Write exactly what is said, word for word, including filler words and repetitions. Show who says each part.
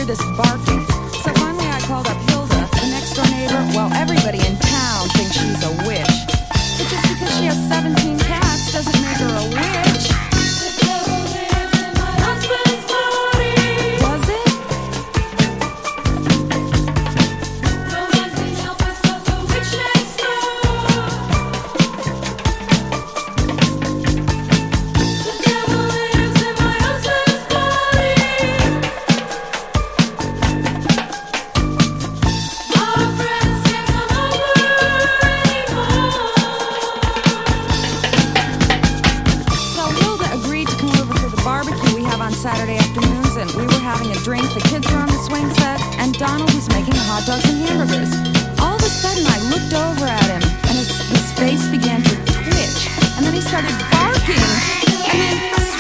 Speaker 1: hear this barking. So finally I called up Hilda, the next door neighbor. Well, everybody in town thinks she's a witch. But just because she has seventeen cats doesn't make her a witch. Saturday afternoons, and we were having a drink, the kids were on the swing set, and Donald was making hot dogs and hamburgers. All of a sudden, I looked over at him, and his, his face began to twitch, and then he started barking, and then